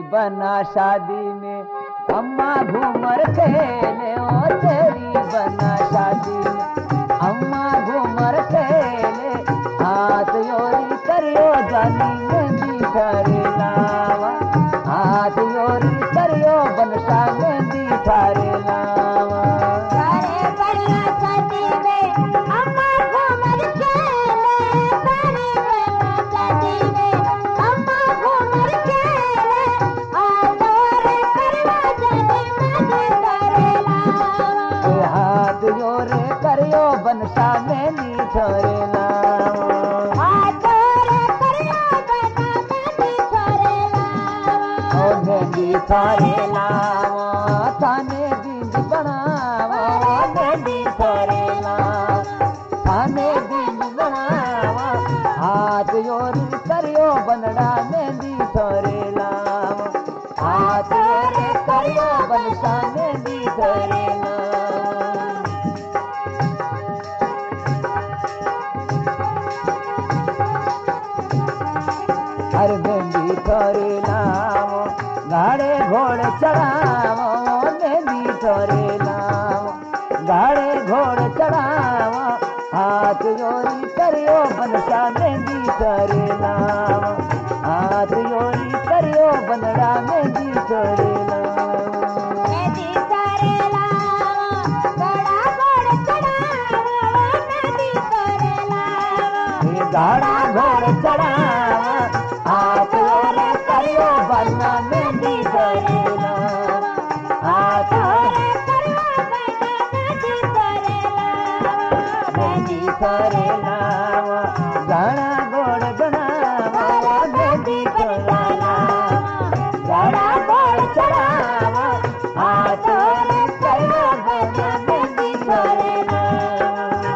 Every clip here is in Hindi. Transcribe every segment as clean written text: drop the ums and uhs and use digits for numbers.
बना शादी में अम्मा घूमर खेले, ओ तेरी बना शादी में अम्मा घूमर खेले। हाथ योरी करियो जानी मेहंदी थारे लावा, हाथ योरी करियो बनसा मेहंदी थारे लावा। तारे बना शादी में अम्मा घूमर खेले, तारे बना शादी में अम्मा घूमर खेले। हाथ योरे करियो जानी मेहंदी थारे लावा, हाथ योरे करियो बनसा मेहंदी थारे लावा। हाथ योरे करियो बना मेहंदी थारे लावा, ओ मेहंदी थारे लावा, थाने बिंद बनावा, मेहंदी थारे लावा, थाने बिंद बनावा। हाथ योरी करियो बनड़ा मेहंदी थारे लावा, हाथ योरे करियो बनसा मेहंदी थारे लावा। हर मेहंदी थारे लावा, गाड़े घोड़े चढ़ावा, मेहंदी थारे लावा, गाड़े घोड़े चढ़ावा। हाथ योरी करियो बनसा मेहंदी थारे लावा, हाथ योरी करियो बनड़ा मेहंदी थारे लावा। मेहंदी थारे लावा, बड़ा घोड़ चढ़ावा, मेहंदी थारे लावा, गाड़ा घोड़े चढ़ावा। हाथ योरे करियो बनना मेहंदी थारे लावा, हाथ योरे मेहंदी थारे लावा। गाड़ा घोड़ बनावा, मेहंदी थारे लावा, गाड़ा घोड़ चढ़ावा। हाथ योरे करियो बनना मेहंदी थारे लावा।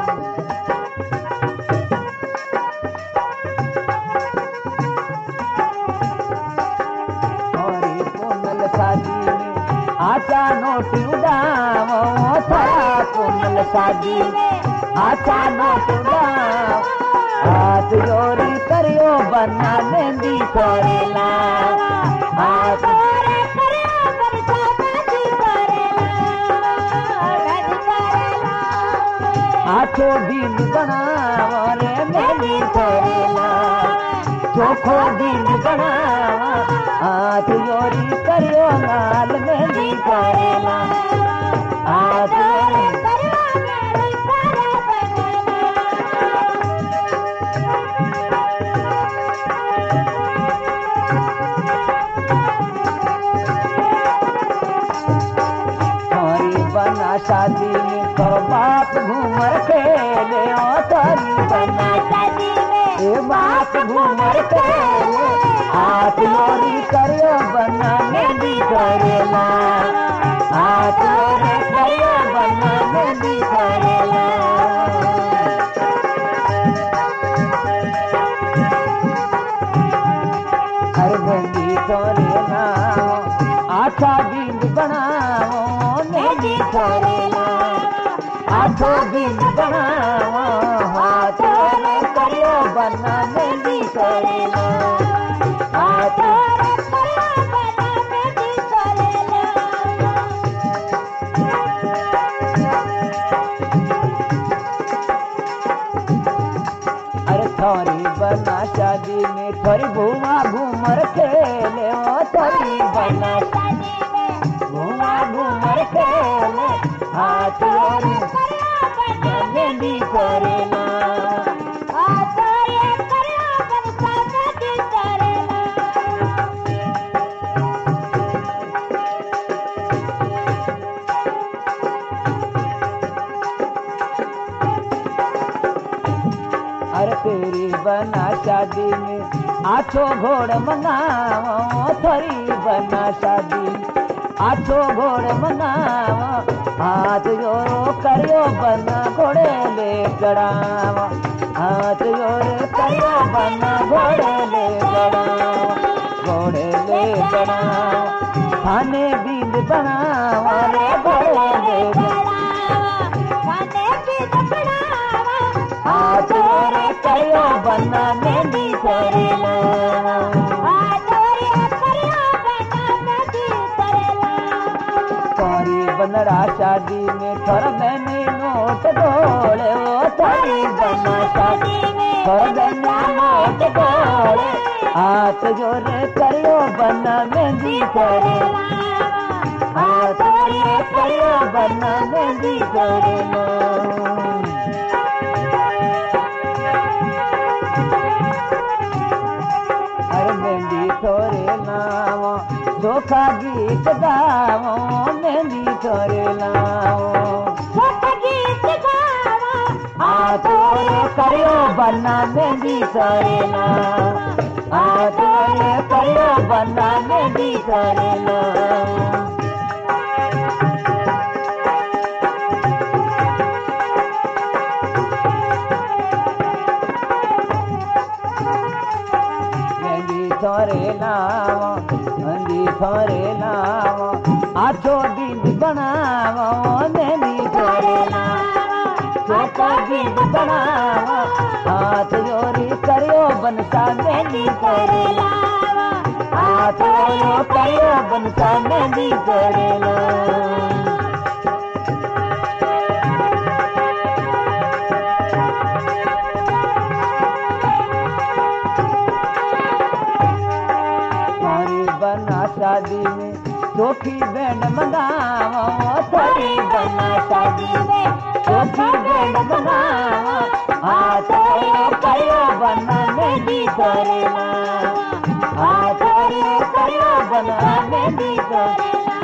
हरी पूनल शादी में आचा नोट उड़ावो, थारा पूनल शादी में आचा नोट उड़ावो। हाथ योरी करियो बना मेहंदी थारे लावा, हाथ योरे करियो बनसा मेहंदी थारे लावा, मेहंदी थारे लावा। आछो दिन बनावो रे मेहंदी थारे लावा, चोखो दिन बनावा। हाथ योरी करियो लाल मेहंदी थारे लावा, हाथ योरी करियो मेहंदी थारे थारी बना शादी में तो बाप घूमर खेले, ओ थारी बना शादी में ए बाप घूमर खेले। हाथ योरी करियो बना मेहंदी थारे लावा, हाथ योरी करियो बना मेहंदी थारे लावा। हर मेहंदी थारे लावा, आछा बिंद बनावो, मेहंदी थारे लावा, आछो बिंद बनावो। हाथ योरे करियो बना मेहंदी थारे लावा, हाथ योरे करियो बना मेहंदी थारे लावा। अरे थारी बना शादी में थारी भूमा घूमर खेले, ओ थारी बना शादी में घूमा घूमर खेले। हाथ योरी करियो बना मेहंदी थारे लावा, हाथ योरे करियो बनसा मेहंदी थारे लावा। अरे तेरी बना शादी में आछो घोड़ मंगावो, थारी बना शादी में आछो घोड़ मंगावो। हाथ योरो करियो बना घोड़े ले चढ़ावो, हाथ योरे करियो बना घोड़े ले चढ़ावो, घोड़े ले चढ़ावो। थाने बिंद बनावो रे घोड़े ले चढ़ावा, थाने बिंद बनावा। हाथ योरे करियो बना मेहंदी थारे लावा, हाथ योरे करियो बना शादी में थोड़ा मैंने नोट गोले ओ थारी बना शादी में थोड़ा मैंने नोट गोले हाथ जोरे करियो बना मेहंदी करेला हाथ जोरे करियो बना मेहंदी करेला अरे मेहंदी थोरे लावो धोखा गीत गावो मेहंदी थोरे लावो धोखा गीत गावो हाथ जोरे करियो बना मेहंदी करेला हाथ जोरे करियो बना मेहंदी करेला थोरे लावो मेहंदी थोरे लावो आछो बिंद बनावो मेहंदी थोरे लावो छोटा बिंद बनावो हाथ जोरी करियो बनसा मेहंदी थोरे लावो हाथ जोरी करियो बनसा मेहंदी थोरे लावो शादी में चोखी बैंड मंगावो थारी बना शादी में चोखी बैंड मंगावो हाथ करियो बना मेहंदी करेला हाथ करियो बना मेहंदी करेला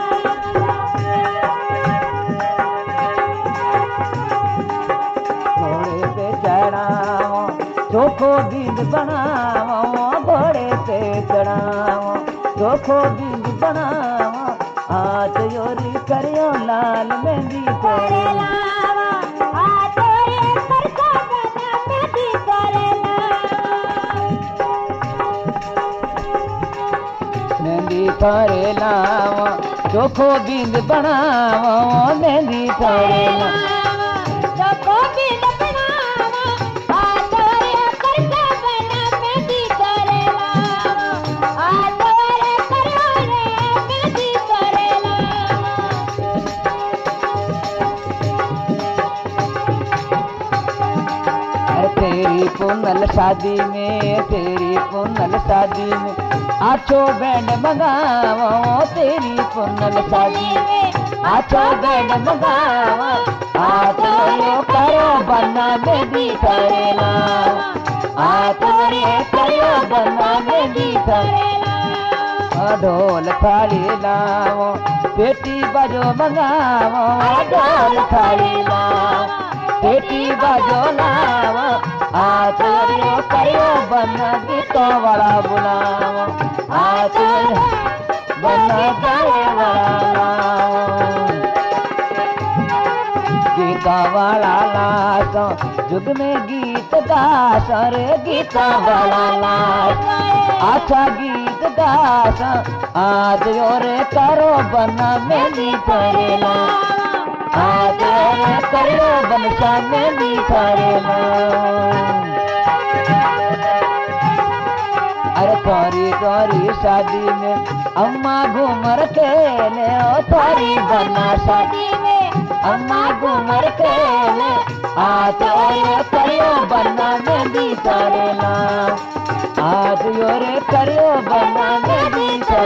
घोड़े पे चढ़ावो चोखो बिंद बनावो घोड़े पे चढ़ावो चोखो बिंद बनावो हाथ जोरी करियो लाल मेहंदी करेला हाथ जोरी करके बना मेहंदी करेला मेहंदी करेला चोखो बिंद बनावो मेहंदी करेला चोखो बिंद बनावो हाथ जोरी करके बना मेहंदी करेला हाथ तेरी पुनल शादी में आछो बैंड मंगावो तेरी पुनल शादी में आछो बैंड मंगावो हाथ करो बना मेहंदी करेला हाथ करो बना मेहंदी करेला ढोल थाली लावो पेटी बाजो मंगावो ढोल थाली लावो पेटी बाजो लावो हाथ करियो बना गीतों वाला बुलावो हाथ बना गाए वाला गीता वाला लासो जुग में गीत गासो रे गीता वाला लासो अच्छा गीत गासो आज रे करो बना मेहंदी करेला आज करियो बनसा मेहंदी करेला अरे तोरी शादी में अम्मा घूमर खेले ओ थारी बना शादी में अम्मा घूमर खेले आज करियो बना मेहंदी करेला आज करियो बना मेहंदी करेला